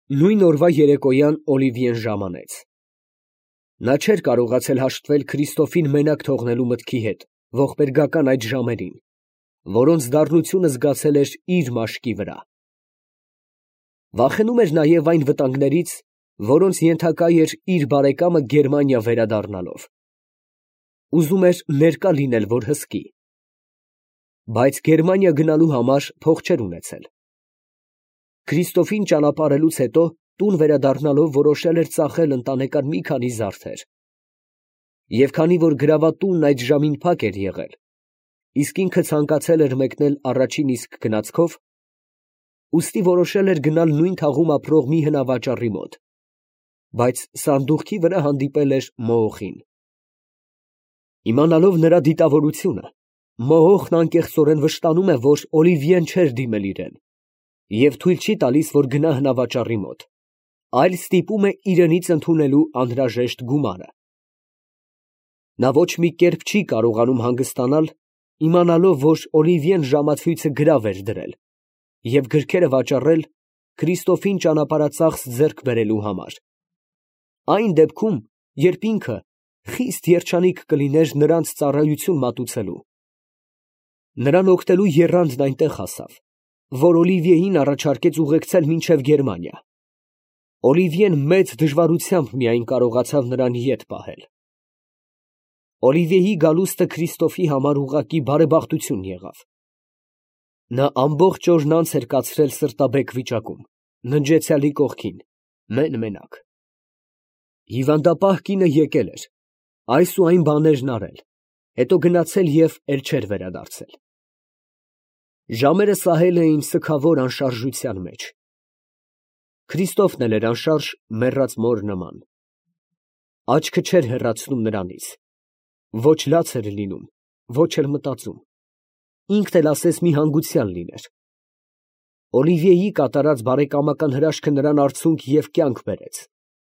Նույն օրվա երեկոյան Օլիվիեն ժամանեց։ Նա չէր կարողացել հաշտվել Քրիստոֆին մենակ թողնելու մտքի հետ ողբերգական այդ ժամերին, որոնց դառնությունը զգացել էր իր մաշկի վրա։ Վախենում էր նաև այն վտանգներից, որոնց ենթակա էր իր բարեկամը Գերմանիա վերադառնալով։ Ուզում էր ներկա լինել, որ հսկի։ Բայց Գերմանիա գնալու համար փող չէր ունեցել։ Քրիստոֆին ճանապարհելուց հետո տուն վերադառնալով որոշել էր ծախել ընտանեկան մի քանի զարդեր։ Եվ քանի որ գրավատունն այդ ժամին փակ էր եղել, իսկ ինքը ցանկացել էր մեկնել առաջին իսկ գնացքով, ուստի որոշել էր գնալ նույն թաղում ապրող մի հնավաճառի մոտ, բայց սանդուղքի վրա հանդիպել էր մողոխին։ Իմանալով նրա դիտավորությունը, մողոխն անկեղծորեն վշտանում է, որ Օլիվիեն չէր դիմել իրեն և թույլ չի տալիս, որ գնա հնավաճառի մոտ, այլ ստիպում է իրենից ընդունելու անհրաժեշտ գումարը։ Նա ոչ մի կերպ չի կարողանում հանգստանալ, իմանալով, որ Օլիվիեն ժամացույցը գրավ էր դրել և գրքերը վաճառել Քրիստոֆին ճանապարհածախս ձեռք բերելու համար։ Այն դեպքում, երբ ինքը խիստ երջանիկ կլիներ նրանց ծառայություն մատուցելու։ Նրան օգնելու եռանդն այնտեղ հասավ, որ Օլիվիեին առաջարկեց ուղեկցել մինչև Գերմանիա։ Օլիվիեն մեծ դժվարությամբ միայն կարողացավ նրան ետ պահել։ Օլիվիեի գալուստը Քրիստոֆի համար ուղղակի բարեբախտություն եղավ։ Նա ամբողջ օրն անց էր կացրել սրտաբեկ վիճակում, ննջեցյալի կողքին, մեն֊մենակ։ Հիվանդապահ կինը եկել էր, այս ու այն բաներն արել, հետո գնացել և էլ չէր վերադարձել։ Ժամերը սահել էին սգավոր անշարժության մեջ։ Քրիստոֆն էլ էր անշարժ, մեռած մոր նման։ Աչքը չէր հեռացնում նրանից, ոչ լաց էր լինում, ոչ էլ մտածում, ինքն էլ ասես մի հանգուցյալ լիներ։ Օլիվիեի կատարած բարեկամական հրաշքը նրան արցունք և կյանք բերեց։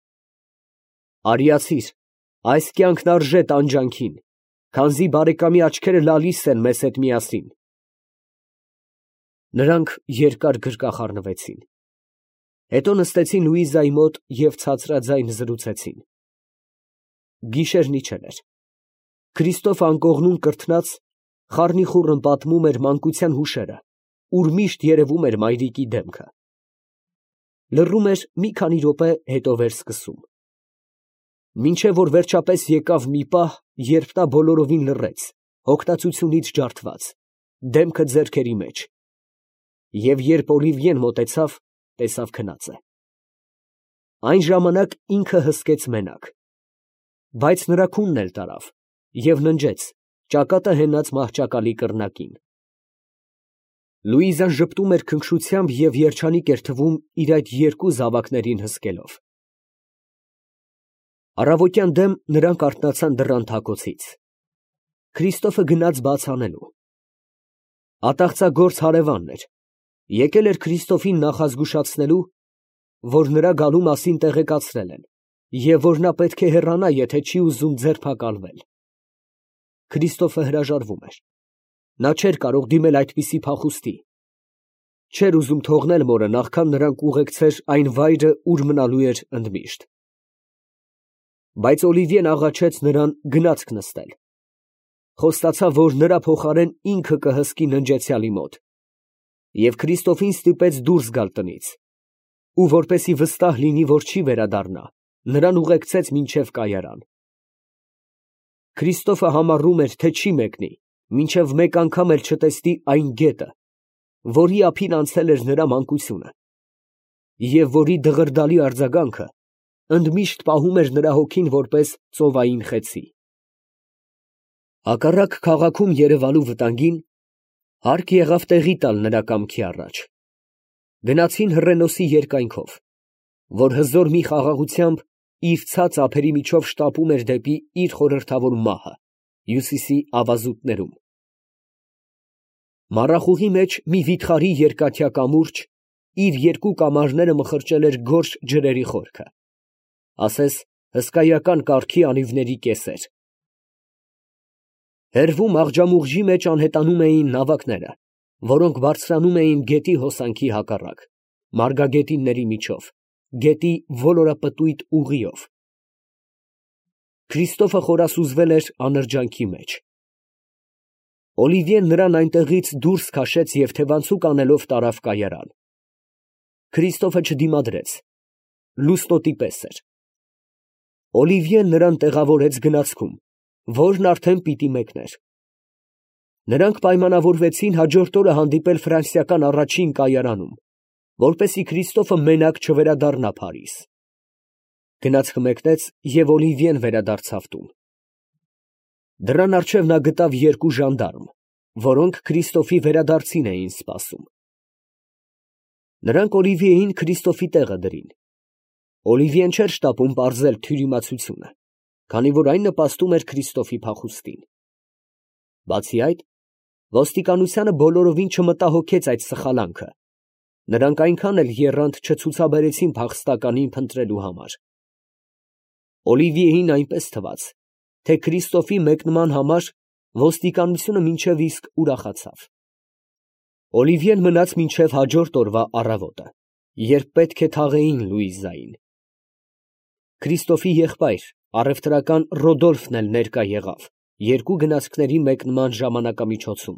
Արիացիր, այս կյանքն արժե տանջանքին, քանզի բարեկամի աչքերը լալիս են մեզ հետ միասին։ Նրանք երկար գրկախառնվեցին։ Հետո նստեցին Լուիզայի մոտ և ցածրաձայն զրուցեցին։ Գիշերն իջել էր։ Քրիստոֆը անկողնում կրթնած, խառնիխուռն պատմում էր մանկության հուշերը, ուր միշտ երևում էր մայրիկի դեմքը։ Լռում էր մի քանի րոպե, հետո վերսկսում։ Մինչև որ վերջապես եկավ մի պահ, երբ նա բոլորովին լռեց, հոգնածությունից ջարդված, դեմքը ձեռքերի մեջ, և երբ Օլիվիեն մոտեցավ, տեսավ քնած է։ Այն ժամանակ ինքը հսկեց մենակ, բայց նրա քունն էլ տարավ և ննջեց ճակատը հենած մահճակալի կռնակին։ Լուիզան ժպտում էր քնքշությամբ և երջանիկ էր թվում իր այդ երկու զավակներին հսկելով։ Առավոտյան դեմ նրանք արթնացան դռան թակոցից։ Քրիստոֆը գնաց բաց անելու։ Ատաղծագործ հարևանն էր, եկել էր Քրիստոֆին նախազգուշացնելու, որ նրա գալու մասին տեղեկացրել են և որ նա պետք է հեռանա, եթե չի ուզում ձերբակալվել։ Քրիստոֆը հրաժարվում էր։ Նա չէր կարող դիմել այդպիսի փախուստի։ Չէր ուզում թողնել մորը, նախքան նրան կուղեկցեր այն վայրը, ուր մնալու էր ընդմիշտ։ Բայց Օլիվիեն աղաչեց նրան գնացք նստել։ Խոստացավ, որ նրա փոխարեն ինքը կհսկի ննջեցյալի մոտ, և Քրիստոֆին ստիպեց դուրս գալ տնից, ու որպեսզի վստահ լինի, որ չի վերադառնա, նրան ուղեկցեց մինչև կայարան։ Քրիստոֆը համառում էր, թե չի մեկնի, մինչև մեկ անգամ էլ չտեսնի այն գետը, որի ափին անցել էր նրա մանկությունը, և որի դղրդալի արձագանքը ընդմիշտ պահում էր նրա հոգին որպես ծովային խեցի։ Հակառակ քաղաքում երևալու վտանգին հարկ եղավ տեղի տալ նրա կամքի առաջ։ Գնացին հռենոսի երկայնքով, որ հզոր մի խաղաղությամբ իր ցած ափերի միջով շտապում էր դեպի իր խորհրդավոր մահը, հյուսիսի ավազուտներում։ Մառախուղի մեջ մի վիթխարի երկաթյա կամուրջ իր երկու կամարները մխրճել էր գորշ ջրերի խորքը, ասես հսկայական կառքի անիվների կեսեր։ Հեռվում աղջամուղջի մեջ անհետանում էին նավակները, որոնք բարձրանում էին գետի հոսանքի հակառակ, մարգագետինների միջով, գետի ոլորապտույտ ուղիով։ Քրիստոֆը խորասուզվել էր անրջանքի մեջ։ Օլիվիեն նրան այնտեղից դուրս քաշեց և թևանցուկ անելով տարավ կայարան։ Քրիստոֆը չդիմադրեց, լուսնոտի պես էր։ Օլիվիեն նրան տեղավորեց գնացքում, որն արդեն պիտի մեկներ։ Նրանք պայմանավորվեցին հաջորդ օրը հանդիպել ֆրանսիական առաջին կայարանում, որպեսզի Քրիստոֆը մենակ չվերադառնա Փարիզ։ Գնացքը մեկնեց և Օլիվիեն վերադարձավ տուն։ Դռան առջև նա գտավ երկու ժանդարմ, որոնք Քրիստոֆի վերադարձին էին սպասում։ Նրանք Օլիվիեին Քրիստոֆի տեղը դրին։ Օլիվիեն չէր շտապում պարզել թյուրիմացությունը, քանի որ այն նպաստում էր Քրիստոֆի փախուստին։ Բացի այդ, ոստիկանությանը բոլորովին չմտահոգեց այդ սխալանքը, նրանք այնքան էլ եռանդ չցուցաբերեցին փախստականին փնտրելու համար։ Օլիվիեին այնպես թվաց, թե Քրիստոֆի մեկնման համար ոստիկանությունը մինչև իսկ ուրախացավ։ Օլիվիեն մնաց մինչև հաջորդ օրվա առավոտը, երբ պետք է թաղեին Լուիզային։ Քրիստոֆի եղբայր, առևտրական Ռոդոլֆն էլ ներկա եղավ երկու գնացքների մեկնման ժամանակամիջոցում։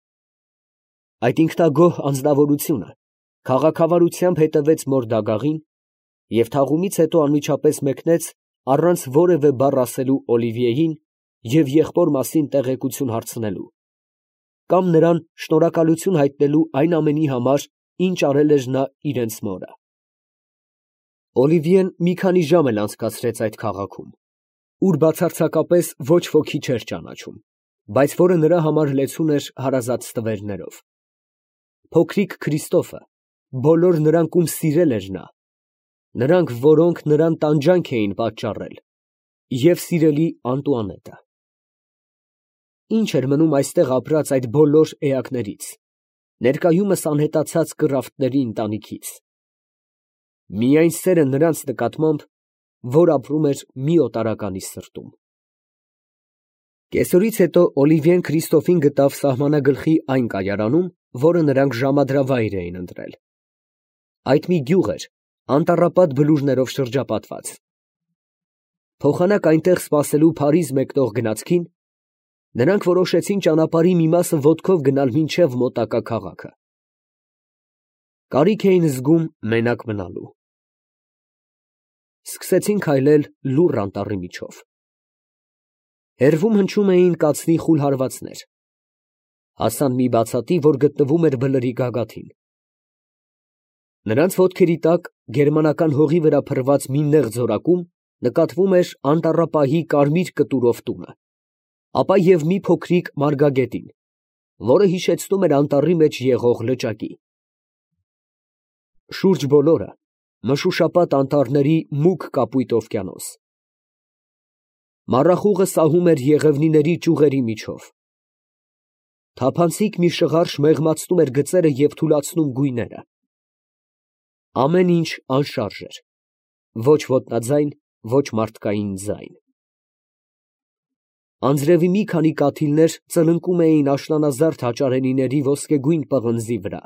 Այդ ինքնագոհ անձնավորությունը քաղաքավարությամբ հետևեց մոր դագաղին և թաղումից հետո անմիջապես մեկնեց առանց որևէ բառ ասելու Օլիվիեին և եղբոր մասին տեղեկություն հարցնելու, կամ նրան շնորհակալություն հայտնելու այն ամենի համար, ինչ արել էր նա իրենց մորը։ Օլիվիեն մի քանի ժամ էլ անցկացրեց այդ քաղաքում, ուր բացարձակապես ոչ ոքի չէր ճանաչում, բայց որը նրա համար լեցուն էր հարազատ ստվերներով։ Փոքրիկ Քրիստոֆը, բոլոր նրանք, ում սիրել էր նա, նրանք, որոնք նրան տանջանք էին պատճառել, և սիրելի Անտուանետը։ Ինչ էր մնում այստեղ ապրած այդ բոլոր էակներից, ներկայումս անհետացած կռավտների ընտանիքից։ Միայն սերը նրանց նկատմամբ, որ ապրում էր մի օտարականի սրտում։ Կեսօրից հետո Օլիվիեն Քրիստոֆին գտավ սահմանագլխի այն կայարանում, որը նրանք ժամադրավայր էին ընտրել։ Այդ մի գյուղ էր, անտառապատ բլուրներով շրջապատված։ Փոխանակ այնտեղ սպասելու Փարիզ մեկնող գնացքին, նրանք որոշեցին ճանապարհի մի մասը ոտքով գնալ մինչև մոտակա քաղաքը։ Կարիք էին զգում մենակ մնալու։ Սկսեցին քայլել լուռ անտառի միջով։ Հեռվում հնչում էին կացնի խուլ հարվածներ։ Հասան մի բացատի, որ գտնվում էր բլրի գագաթին։ Նրանց ոտքերի տակ, գերմանական հողի վրա փռված մի նեղ ձորակում, նկատվում էր անտառապահի կարմիր կտուրով տունը, ապա և մի փոքրիկ մարգագետին, որը հիշեցնում էր անտառի մեջ եղող լճակի։ Շուրջ բոլորը մշուշապատ անտառների մուգ կապույտ օվկիանոս։ Մառախուղը սահում էր եղևնիների ճյուղերի միջով։ Թափանցիկ մի շղարշ մեղմացնում էր գծերը և թուլացնում գույները։ Ամեն ինչ անշարժ էր, ոչ ոտնաձայն, ոչ մարդկային ձայն։ Անձրևի մի քանի կաթիլներ ծլնկում էին աշնանազարդ հաճարենիների ոսկեգույն պղնձի վրա։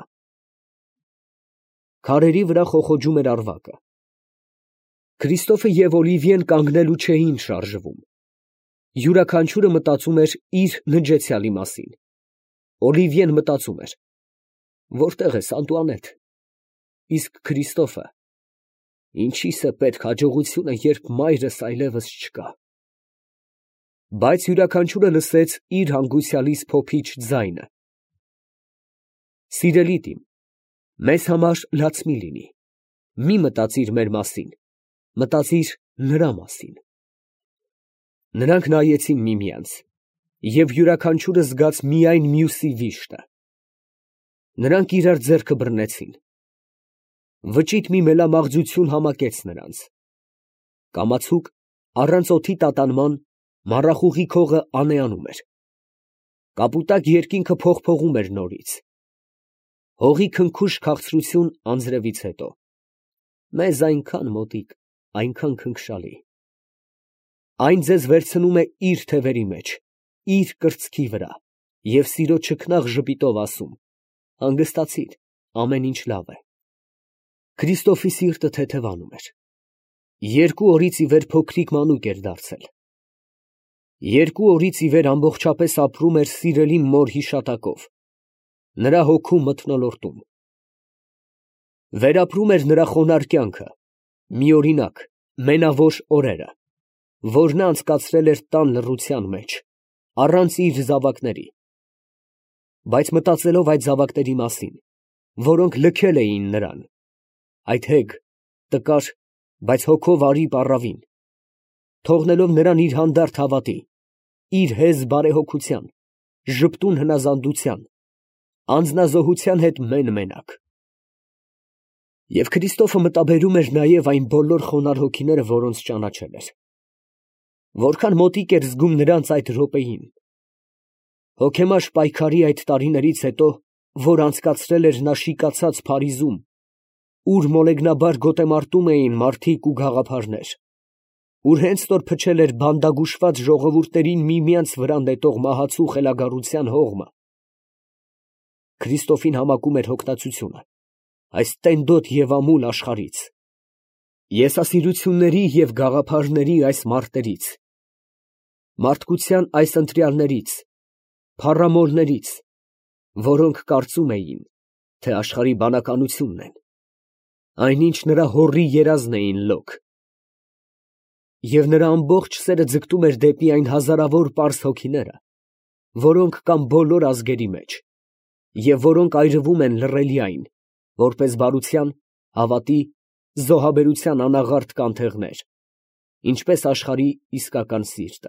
Քարերի վրա խոխոջում էր ավակը։ Քրիստոֆը և Օլիվիեն կանգնելու չէին շարժվում։ Յուրաքանչյուրը մտածում էր իր նջեցյալի մասին։ Օլիվիեն մտածում էր. «Որտե՞ղ ես, Անտուանետ, իսկ Քրիստոֆը, ինչի՞ս է պետք հաջողությունը, երբ մայրս այլևս չկա»։ Բայց յուրաքանչյուրը լսեց իր հանգուցյալիս փոփիչ ձայնը. «Սիրելի թիմ, մեզ համար լաց մի լինի, մի մտածիր մեր մասին, մտածիր նրա մասին»։ Նրանք նայեցին միմյանց, և յուրաքանչյուրը զգաց միայն մյուսի վիշտը։ Նրանք իրար ձեռքը բռնեցին։ Վճիտ մի մելամաղձություն համակեց նրանց։ Կամացուկ, առանց օդի տատանման, մառախուղի քողը անեանում էր։ Կապուտակ երկինքը փողփողում էր նորից։ Հողի քնքուշ քաղցրություն անձրևից հետո։ Մեզ այնքան մոտիկ, այնքան քնքշալի։ Այն ձեզ վերցնում է իր թևերի մեջ, իր կրծքի վրա, և սիրո չքնաղ ժպիտով ասում. «Հանգստացիր, ամեն ինչ լավ է»։ Քրիստոֆի սիրտը թեթևանում էր։ 2 օրից ի վեր փոքրիկ մանուկ էր դարձել։ 2 օրից ի վեր ամբողջապես ապրում էր սիրելի մոր հիշատակով, նրա հոգու մթնոլորտում։ Վերապրում էր նրա խոնարհ կյանքը, միօրինակ, մենավոր օրերը, որ նա անցկացրել էր տան լռության մեջ, առանց իր զավակների։ Բայց մտածելով այդ զավակների մասին, որոնք լքել էին նրան, այդ հեգ, տկար, բայց հոգով արի պառավին, թողնելով նրան իր հանդարտ հավատի, իր հեզ բարեհոգության, ժպտուն հնազանդության, անձնազոհության հետ մեն֊մենակ։ Եվ Քրիստոֆը մտաբերում էր նաև այն բոլոր խոնարհ հոգիները, որոնց ճանաչել էր։ Որքան մոտիկ էր զգում նրանց այդ րոպեին։ Հոգեմար պայքարի այդ տարիներից հետո, որ անցկացրել էր նա շիկացած Փարիզում, ուր մոլեգնաբար գոտեմարտում էին մարդիկ ու գաղափարներ, ուր հենց նոր փչել էր բանդագուշված ժողովուրդներին միմյանց վրա նետող մահացու խելագարության հողմը, Քրիստոֆին համակում էր հոգնածությունը այս տենդոտ և ամուլ աշխարհից, եսասիրությունների և գաղափարների այս մարտերից, մարդկության այս ընտրյալներից, փառամոլներից, որոնք կարծում էին, թե աշխարհի բանականությունն են, այնինչ նրա հոռի երազն էին լոկ, և նրա ամբողջ սերը ձգտում էր դեպի այն հազարավոր պարզ հոգիները, որոնք կան բոլոր ազգերի մեջ, և որոնք այրվում են լռելի այն, որպես բարության, հավատի, զոհաբերության անաղարտ կանթեղներ, ինչպես աշխարհի իսկական սիրտը։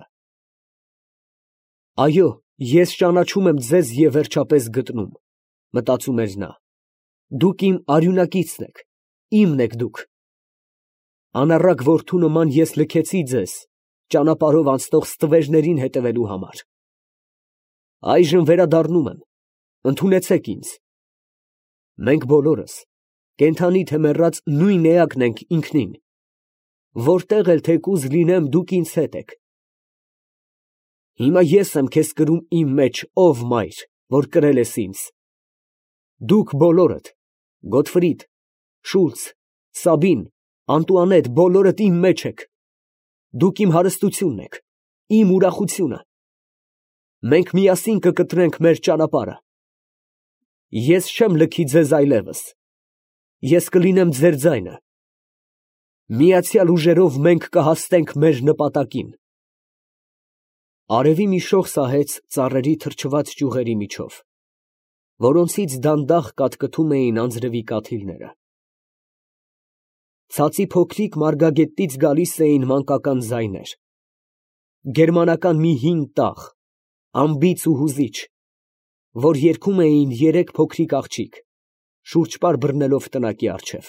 Այո, ես ճանաչում եմ ձեզ և վերջապես գտնում, մտածում էր նա, դուք իմ արյունակիցն եք, իմն եք դուք։ Անառակ որդու նման ես լքեցի ձեզ, ճանապարհով անցնող ստվերներին հետևելու համար։ Այժմ վերադառնում եմ, ընդունեցեք ինձ։ Մենք բոլորս, կենդանի թե մեռած, նույն էակն ենք ինքնին, որտեղ էլ թեկուզ լինեմ, դուք ինձ հետ եք։ Հիմա ես եմ քեզ կրում իմ մեջ, ով մայր, որ կրել ես ինձ։ Դուք բոլորդ, Գոտֆրիդ, Շուլց, Սաբին, Անտուանետ, բոլորդ իմ մեջ եք։ Դուք իմ հարստությունն եք, իմ ուրախությունը։ Մենք միասին կկտրենք մեր ճանապարհը։ Ես չեմ լքի ձեզ այլևս, ես կլինեմ ձեր ձայնը։ Միացյալ ուժերով մենք կհասնենք մեր նպատակին։ Արևի մի շող սահեց ծառերի թրջված ճյուղերի միջով, որոնցից դանդաղ կատկթում էին անձրևի կաթիլները։ Ցածի փոքրիկ մարգագետից գալիս էին մանկական ձայներ, գերմանական մի հին տաղ, անբիծ ու հուզիչ, որ երգում էին 3 փոքրիկ աղջիկ, շուրջպար բռնելով տնակի առջև։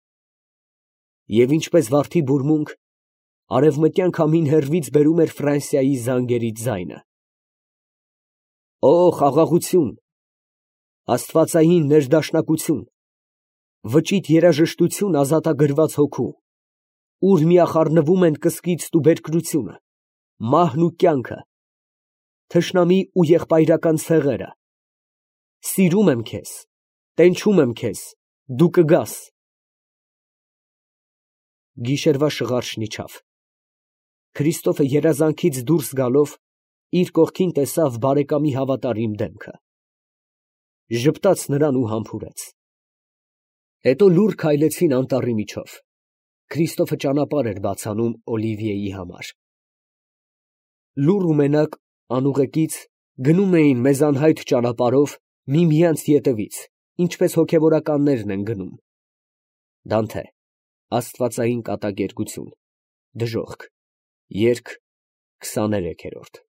Եվ ինչպես վարդի բուրմունք, արևմտյան քամին հեռվից բերում էր Ֆրանսիայի զանգերի ձայնը։ Օ, խաղաղություն, աստվածային ներդաշնակություն, վճիտ երաժշտություն ազատագրված հոգու, ուր միախառնվում են կսկիցն ու բերկրությունը, մահն ու կյանքը, թշնամի ու եղբայրական ցեղերը։ Սիրում եմ քեզ, տենչում եմ քեզ, դու կգաս։ Գիշերվա շղարշն իջավ։ Քրիստոֆը երազանքից դուրս գալով իր կողքին տեսավ բարեկամի հավատարիմ դեմքը։ Ժպտաց նրան ու համբուրեց։ Հետո լուռ քայլեցին անտառի միջով։ Քրիստոֆը ճանապարհ էր բացանում Օլիվիեի համար։ Լուռ ու մենակ, անուղեկից գնում էին մեզանհայտ ճանապարհով միմյանց ետևից, ինչպես հոգևորականներն են գնում։ Դանթե, Աստվածային կատակերգություն, դժոխք, երգ 23-րդ։